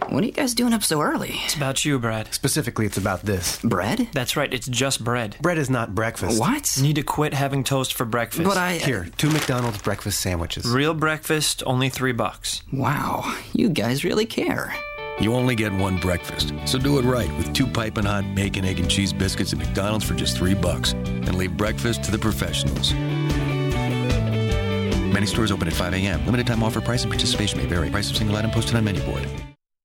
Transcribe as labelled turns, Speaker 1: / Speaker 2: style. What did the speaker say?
Speaker 1: What are you guys doing up so early?
Speaker 2: It's about you, Brad.
Speaker 3: Specifically, it's about this.
Speaker 1: Bread?
Speaker 2: That's right, it's just bread.
Speaker 3: Bread is not breakfast.
Speaker 1: What?
Speaker 2: You need to quit having toast for breakfast.
Speaker 1: But
Speaker 3: Here, 2 McDonald's breakfast sandwiches.
Speaker 2: Real breakfast, only $3.
Speaker 1: Wow, you guys really care.
Speaker 4: You only get one breakfast, so do it right with 2 piping hot bacon, egg, and cheese biscuits at McDonald's for just $3. And leave breakfast to the professionals. Many stores open at 5 a.m. Limited time offer. Price and participation may vary. Price of single item posted on menu board.